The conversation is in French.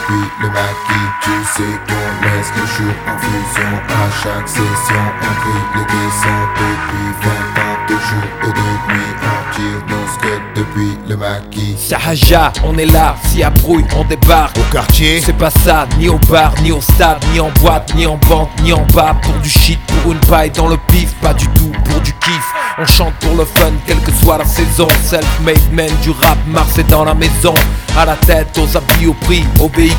depuis le maquis. Tu sais qu'on laisse le jour en fusion. À chaque session on brille les caissons. Depuis 20 ans de jour et de nuit on tire nos skates depuis le maquis. Sahaja, on est là, si à brouille on débarque. Au quartier, C'est pas ça, ni au bar, ni au stade, ni en boîte, ni en banque, ni en bas. Pour du shit, pour une paille dans le pif, pas du tout pour du kiff. On chante pour le fun, quelle que soit la saison. Self-made man du rap, Mars est dans la maison. À la tête, aux habits, au prix, au véhicule.